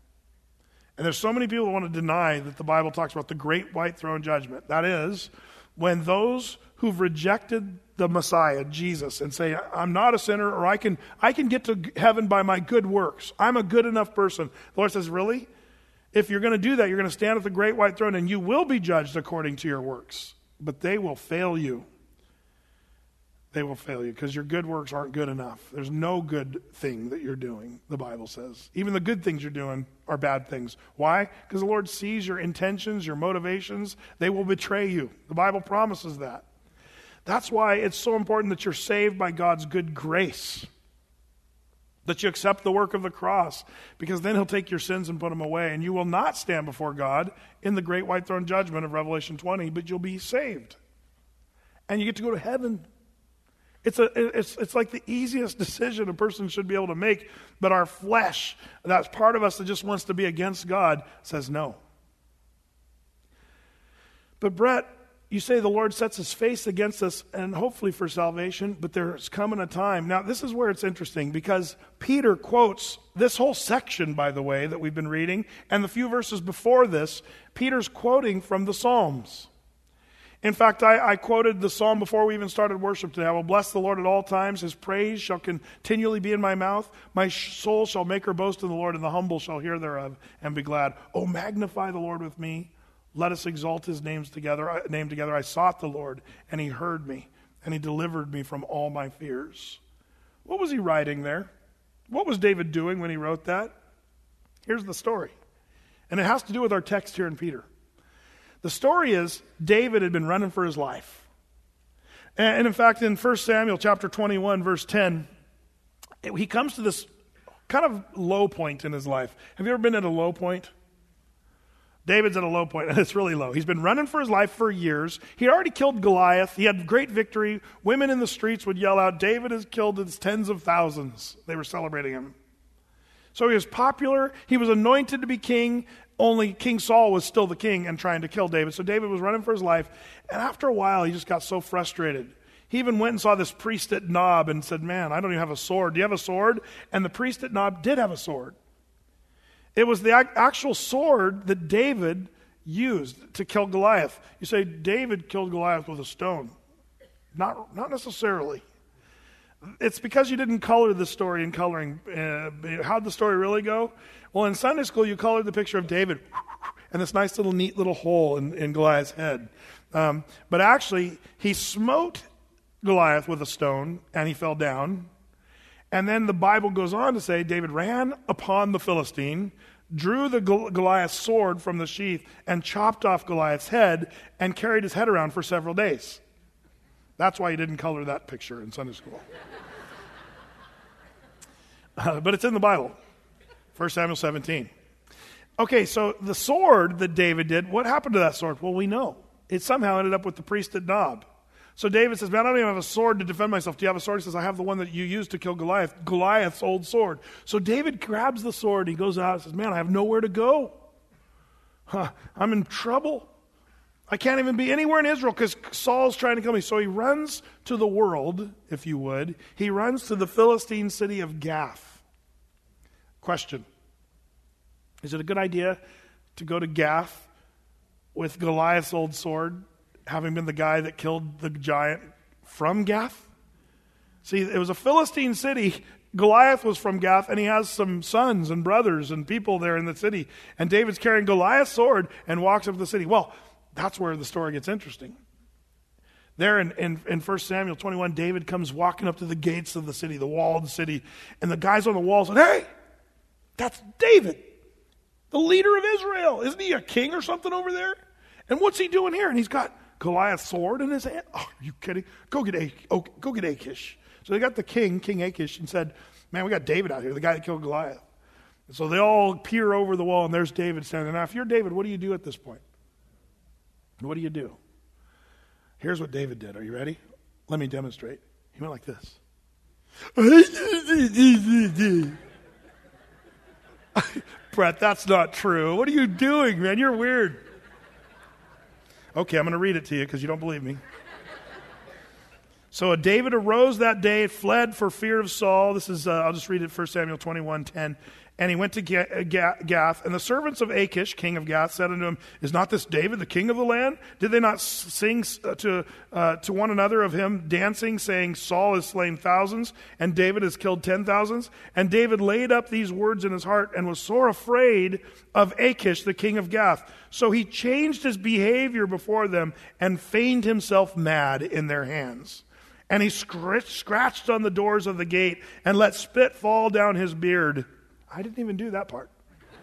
S2: And there's so many people who want to deny that the Bible talks about the great white throne judgment. That is when those who've rejected the Messiah, Jesus, and say, I'm not a sinner, or I can I can get to heaven by my good works. I'm a good enough person. The Lord says, really? If you're going to do that, you're going to stand at the great white throne and you will be judged according to your works. But they will fail you. They will fail you because your good works aren't good enough. There's no good thing that you're doing, the Bible says. Even the good things you're doing are bad things. Why? Because the Lord sees your intentions, your motivations. They will betray you. The Bible promises that. That's why it's so important that you're saved by God's good grace. That you accept the work of the cross, because then he'll take your sins and put them away, and you will not stand before God in the great white throne judgment of Revelation twenty, but you'll be saved. And you get to go to heaven. It's a it's it's like the easiest decision a person should be able to make, but our flesh, that's part of us that just wants to be against God, says no. But Brett, you say the Lord sets his face against us and hopefully for salvation, but there's coming a time. Now, this is where it's interesting because Peter quotes this whole section, by the way, that we've been reading, and the few verses before this, Peter's quoting from the Psalms. In fact, I, I quoted the Psalm before we even started worship today. I will bless the Lord at all times. His praise shall continually be in my mouth. My soul shall make her boast in the Lord, and the humble shall hear thereof and be glad. Oh, magnify the Lord with me. Let us exalt his names together, name together. I sought the Lord, and he heard me, and he delivered me from all my fears. What was he writing there? What was David doing when he wrote that? Here's the story. And it has to do with our text here in Peter. The story is David had been running for his life. And in fact, in First Samuel chapter twenty-one, verse ten, he comes to this kind of low point in his life. Have you ever been at a low point? David's at a low point, and it's really low. He's been running for his life for years. He already killed Goliath. He had great victory. Women in the streets would yell out, David has killed his tens of thousands. They were celebrating him. So he was popular. He was anointed to be king. Only King Saul was still the king and trying to kill David. So David was running for his life. And after a while, he just got so frustrated. He even went and saw this priest at Nob and said, man, I don't even have a sword. Do you have a sword? And the priest at Nob did have a sword. It was the actual sword that David used to kill Goliath. You say, David killed Goliath with a stone. Not, not necessarily. It's because you didn't color the story in coloring. Uh, how'd the story really go? Well, in Sunday school, you colored the picture of David and this nice little neat little hole in, in Goliath's head. Um, but actually, he smote Goliath with a stone and he fell down. And then the Bible goes on to say David ran upon the Philistine, drew the Goliath's sword from the sheath, and chopped off Goliath's head and carried his head around for several days. That's why he didn't color that picture in Sunday school. uh, but it's in the Bible, First Samuel seventeen. Okay, so the sword that David did, what happened to that sword? Well, we know. It somehow ended up with the priest at Nob. So David says, man, I don't even have a sword to defend myself. Do you have a sword? He says, I have the one that you used to kill Goliath, Goliath's old sword. So David grabs the sword. He goes out and says, man, I have nowhere to go. Huh, I'm in trouble. I can't even be anywhere in Israel because Saul's trying to kill me. So he runs to the world, if you would. He runs to the Philistine city of Gath. Question. Is it a good idea to go to Gath with Goliath's old sword, having been the guy that killed the giant from Gath? See, it was a Philistine city. Goliath was from Gath, and he has some sons and brothers and people there in the city. And David's carrying Goliath's sword and walks up to the city. Well, that's where the story gets interesting. There in, in, in First Samuel twenty-one, David comes walking up to the gates of the city, the wall of the city, and the guys on the wall said, hey, that's David, the leader of Israel. Isn't he a king or something over there? And what's he doing here? And he's got Goliath's sword in his hand. Oh, are you kidding? Go get Ach- oh, go get Achish. So they got the king, King Achish, and said, man, we got David out here, the guy that killed Goliath. And so they all peer over the wall, and there's David standing there. Now, if you're David, what do you do at this point? What do you do? Here's what David did. Are you ready? Let me demonstrate. He went like this. Brett, that's not true. What are you doing, man? You're weird. Okay, I'm going to read it to you because you don't believe me. So David arose that day, fled for fear of Saul. This is, uh, I'll just read it, First Samuel twenty-one ten. And he went to Gath, and the servants of Achish, king of Gath, said unto him, Is not this David the king of the land? Did they not sing to uh, to one another of him, dancing, saying, Saul has slain thousands, and David has killed ten thousands? And David laid up these words in his heart, and was sore afraid of Achish, the king of Gath. So he changed his behavior before them, and feigned himself mad in their hands. And he scratched on the doors of the gate, and let spit fall down his beard. I didn't even do that part.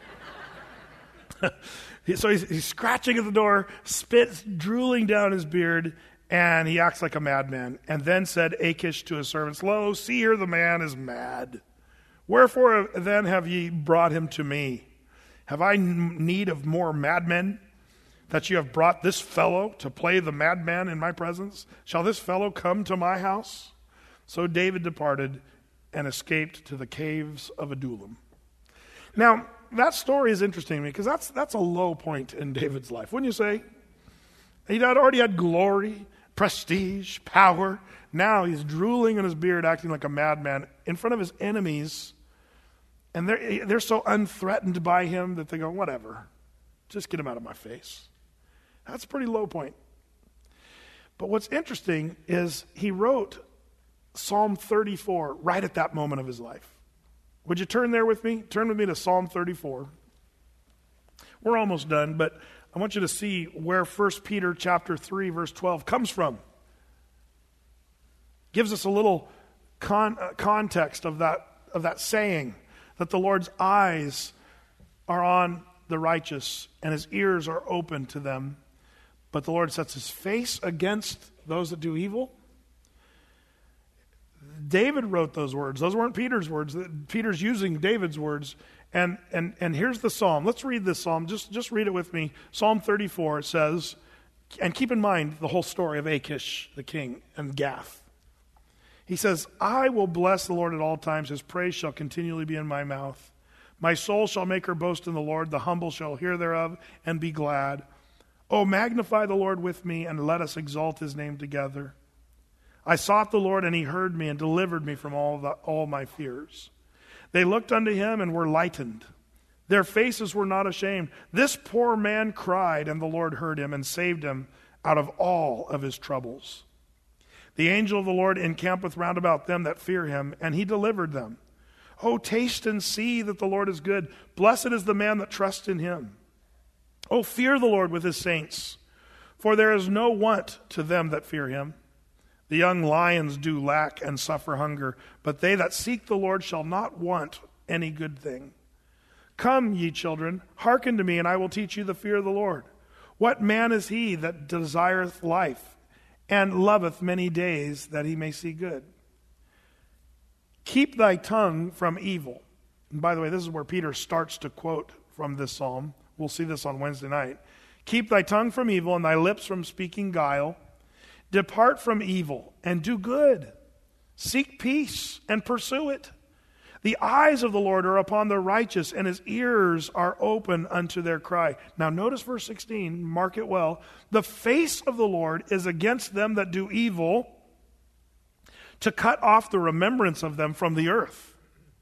S2: So he's, he's scratching at the door, spit's drooling down his beard, and he acts like a madman. And then said Achish to his servants, Lo, see here the man is mad. Wherefore then have ye brought him to me? Have I need of more madmen, that you have brought this fellow to play the madman in my presence? Shall this fellow come to my house? So David departed and escaped to the caves of Adullam. Now, that story is interesting to me because that's that's a low point in David's life, wouldn't you say? He had already had glory, prestige, power. Now he's drooling in his beard, acting like a madman in front of his enemies, and they're, they're so unthreatened by him that they go, whatever, just get him out of my face. That's a pretty low point. But what's interesting is he wrote Psalm thirty-four right at that moment of his life. Would you turn there with me? Turn with me to Psalm thirty-four. We're almost done, but I want you to see where First Peter chapter three, verse twelve comes from. Gives us a little con- uh, context of that, of that saying, that the Lord's eyes are on the righteous and his ears are open to them, but the Lord sets his face against those that do evil. David wrote those words. Those weren't Peter's words. Peter's using David's words. And and and here's the psalm. Let's read this psalm. Just, just read it with me. Psalm thirty-four, it says, and keep in mind the whole story of Achish, the king, and Gath. He says, I will bless the Lord at all times. His praise shall continually be in my mouth. My soul shall make her boast in the Lord. The humble shall hear thereof and be glad. Oh, magnify the Lord with me, and let us exalt his name together. I sought the Lord, and he heard me and delivered me from all the, all my fears. They looked unto him and were lightened. Their faces were not ashamed. This poor man cried, and the Lord heard him and saved him out of all of his troubles. The angel of the Lord encampeth round about them that fear him, and he delivered them. Oh, taste and see that the Lord is good. Blessed is the man that trusts in him. Oh, fear the Lord with his saints, for there is no want to them that fear him. The young lions do lack and suffer hunger, but they that seek the Lord shall not want any good thing. Come, ye children, hearken to me, and I will teach you the fear of the Lord. What man is he that desireth life, and loveth many days, that he may see good? Keep thy tongue from evil. And by the way, this is where Peter starts to quote from this psalm. We'll see this on Wednesday night. Keep thy tongue from evil, and thy lips from speaking guile. Depart from evil and do good. Seek peace and pursue it. The eyes of the Lord are upon the righteous, and his ears are open unto their cry. Now notice verse sixteen, mark it well. The face of the Lord is against them that do evil, to cut off the remembrance of them from the earth.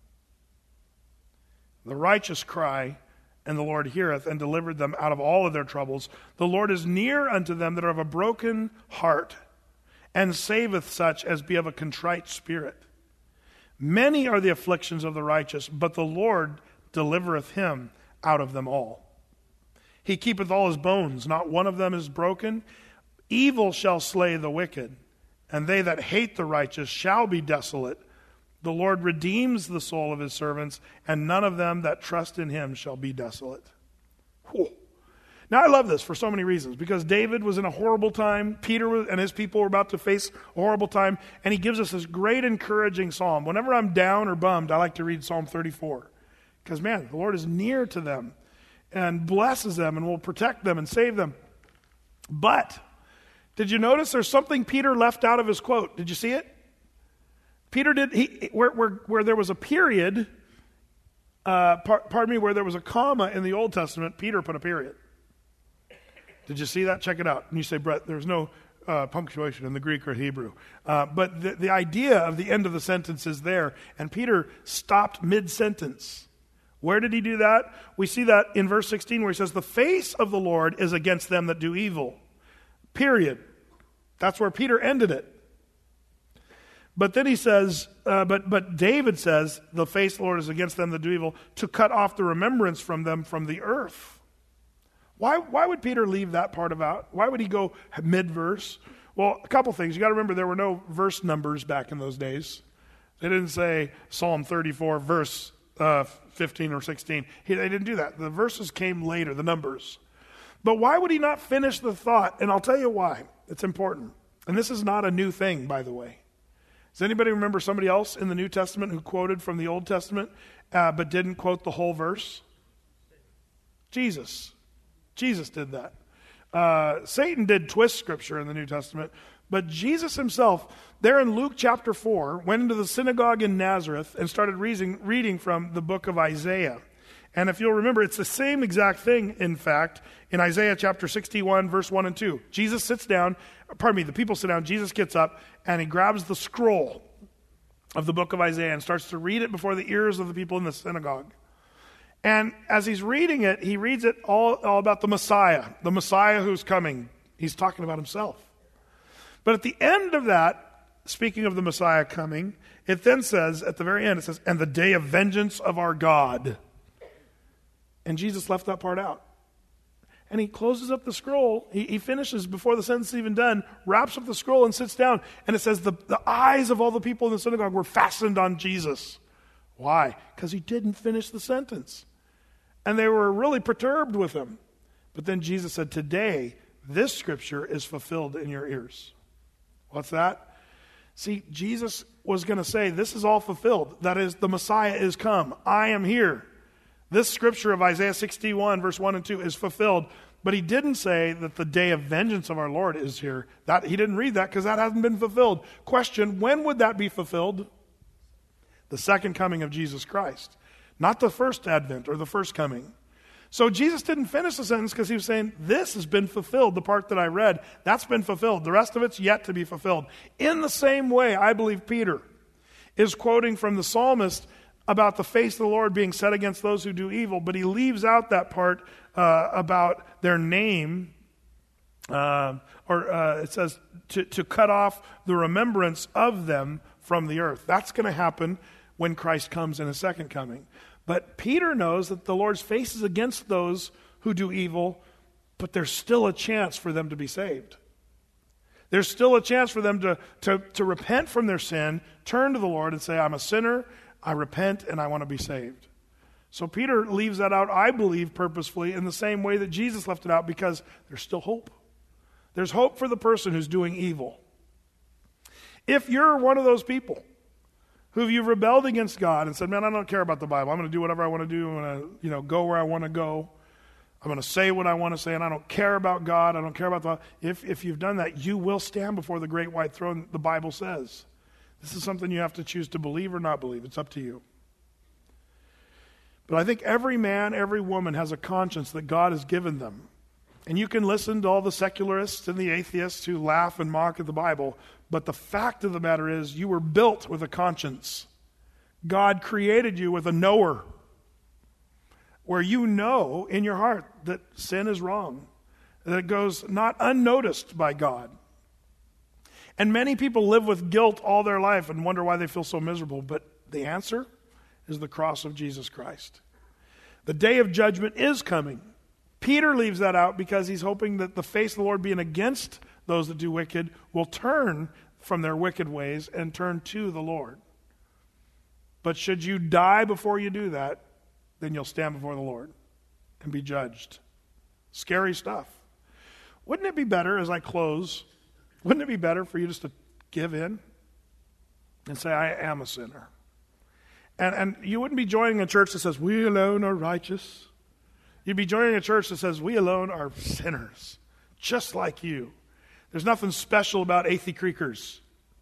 S2: The righteous cry, and the Lord heareth, and delivered them out of all of their troubles. The Lord is near unto them that are of a broken heart, and saveth such as be of a contrite spirit. Many are the afflictions of the righteous, but the Lord delivereth him out of them all. He keepeth all his bones, not one of them is broken. Evil shall slay the wicked, and they that hate the righteous shall be desolate. The Lord redeems the soul of his servants, and none of them that trust in him shall be desolate. Whew. Now I love this for so many reasons, because David was in a horrible time. Peter and his people were about to face a horrible time, and he gives us this great encouraging psalm. Whenever I'm down or bummed, I like to read Psalm thirty-four, because man, the Lord is near to them and blesses them and will protect them and save them. But did you notice there's something Peter left out of his quote? Did you see it? Peter did, he, where, where, where there was a period, uh, par, pardon me, where there was a comma in the Old Testament, Peter put a period. Did you see that? Check it out. And you say, Brett, there's no uh, punctuation in the Greek or Hebrew. Uh, but the, the idea of the end of the sentence is there, and Peter stopped mid-sentence. Where did he do that? We see that in verse sixteen where he says, the face of the Lord is against them that do evil. Period. That's where Peter ended it. But then he says, uh, but but David says, the face of the Lord is against them that do evil, to cut off the remembrance from them from the earth. Why, why would Peter leave that part of out? Why would he go mid-verse? Well, a couple things. You got to remember there were no verse numbers back in those days. They didn't say Psalm thirty-four, verse uh, fifteen or sixteen. He, they didn't do that. The verses came later, the numbers. But why would he not finish the thought? And I'll tell you why. It's important. And this is not a new thing, by the way. Does anybody remember somebody else in the New Testament who quoted from the Old Testament uh, but didn't quote the whole verse? Jesus. Jesus did that. Uh, Satan did twist Scripture in the New Testament, but Jesus himself, there in Luke chapter four, went into the synagogue in Nazareth and started reading, reading from the book of Isaiah. And if you'll remember, it's the same exact thing, in fact, in Isaiah chapter sixty-one, verse one and two. Jesus sits down, pardon me, the people sit down, Jesus gets up, and he grabs the scroll of the book of Isaiah and starts to read it before the ears of the people in the synagogue. And as he's reading it, he reads it all, all about the Messiah, the Messiah who's coming. He's talking about himself. But at the end of that, speaking of the Messiah coming, it then says, at the very end, it says, and the day of vengeance of our God. And Jesus left that part out. And he closes up the scroll. He, he finishes before the sentence is even done, wraps up the scroll and sits down. And it says the, the eyes of all the people in the synagogue were fastened on Jesus. Why? Because he didn't finish the sentence. And they were really perturbed with him. But then Jesus said, today, this scripture is fulfilled in your ears. What's that? See, Jesus was going to say, this is all fulfilled. That is, the Messiah is come. I am here. This scripture of Isaiah sixty-one, verse one and two is fulfilled. But he didn't say that the day of vengeance of our Lord is here. That he didn't read that because that hasn't been fulfilled. Question, when would that be fulfilled? The second coming of Jesus Christ. Not the first advent or the first coming. So Jesus didn't finish the sentence because he was saying, this has been fulfilled, the part that I read. That's been fulfilled. The rest of it's yet to be fulfilled. In the same way, I believe Peter is quoting from the psalmist about the face of the Lord being set against those who do evil, but he leaves out that part uh, about their name, uh, or uh, it says to, to cut off the remembrance of them from the earth. That's going to happen when Christ comes in his second coming. But Peter knows that the Lord's face is against those who do evil, but there's still a chance for them to be saved. There's still a chance for them to, to, to repent from their sin, turn to the Lord and say, I'm a sinner, I repent, and I want to be saved. So Peter leaves that out, I believe, purposefully in the same way that Jesus left it out, because there's still hope. There's hope for the person who's doing evil. If you're one of those people who you've rebelled against God and said, man, I don't care about the Bible. I'm going to do whatever I want to do. I'm going to, you know, go where I want to go. I'm going to say what I want to say, and I don't care about God. I don't care about the... If, if you've done that, you will stand before the great white throne, the Bible says. This is something you have to choose to believe or not believe. It's up to you. But I think every man, every woman has a conscience that God has given them. And you can listen to all the secularists and the atheists who laugh and mock at the Bible, but the fact of the matter is you were built with a conscience. God created you with a knower, where you know in your heart that sin is wrong, that it goes not unnoticed by God. And many people live with guilt all their life and wonder why they feel so miserable, but the answer is the cross of Jesus Christ. The day of judgment is coming. Peter leaves that out because he's hoping that the face of the Lord being against those that do wicked will turn from their wicked ways and turn to the Lord. But should you die before you do that, then you'll stand before the Lord and be judged. Scary stuff. Wouldn't it be better, as I close, wouldn't it be better for you just to give in and say, I am a sinner? And, and you wouldn't be joining a church that says, we alone are righteous. You'd be joining a church that says, we alone are sinners, just like you. There's nothing special about Athey Creekers,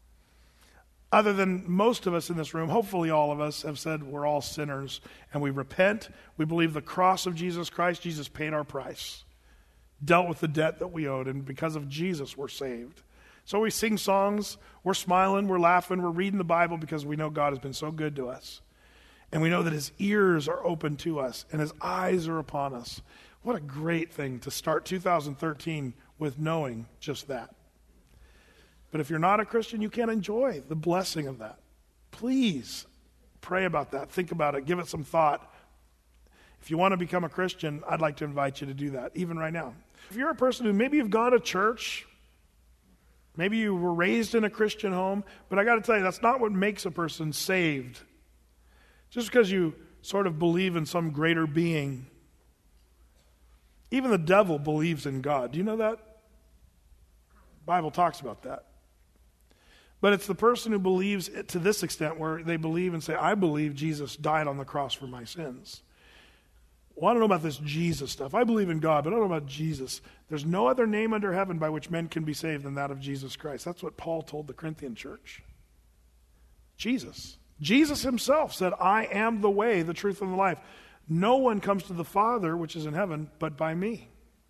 S2: other than most of us in this room, hopefully all of us, have said we're all sinners, and we repent. We believe the cross of Jesus Christ. Jesus paid our price, dealt with the debt that we owed, and because of Jesus, we're saved. So we sing songs, we're smiling, we're laughing, we're reading the Bible because we know God has been so good to us. And we know that his ears are open to us and his eyes are upon us. What a great thing to start two thousand thirteen with knowing just that. But if you're not a Christian, you can't enjoy the blessing of that. Please pray about that. Think about it. Give it some thought. If you want to become a Christian, I'd like to invite you to do that, even right now. If you're a person who maybe you've gone to church, maybe you were raised in a Christian home, but I got to tell you, that's not what makes a person saved. Just because you sort of believe in some greater being. Even the devil believes in God. Do you know that? The Bible talks about that. But it's the person who believes it to this extent where they believe and say, I believe Jesus died on the cross for my sins. Well, I don't know about this Jesus stuff. I believe in God, but I don't know about Jesus. There's no other name under heaven by which men can be saved than that of Jesus Christ. That's what Paul told the Corinthian church. Jesus. Jesus himself said, I am the way, the truth, and the life. No one comes to the Father, which is in heaven, but by me.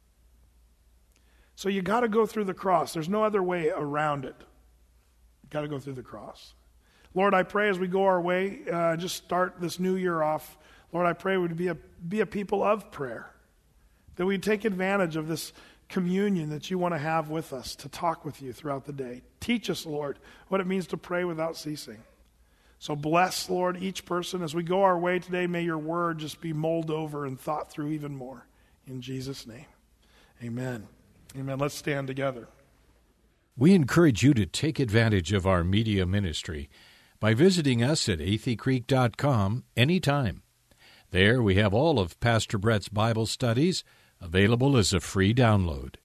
S2: So you got to go through the cross. There's no other way around it. You got to go through the cross. Lord, I pray as we go our way, uh, just start this new year off, Lord, I pray we'd be a, be a people of prayer, that we'd take advantage of this communion that you want to have with us, to talk with you throughout the day. Teach us, Lord, what it means to pray without ceasing. So bless, Lord, each person. As we go our way today, may your word just be mulled over and thought through even more. In Jesus' name, amen. Amen. Let's stand together.
S1: We encourage you to take advantage of our media ministry by visiting us at athey creek dot com anytime. There we have all of Pastor Brett's Bible studies available as a free download.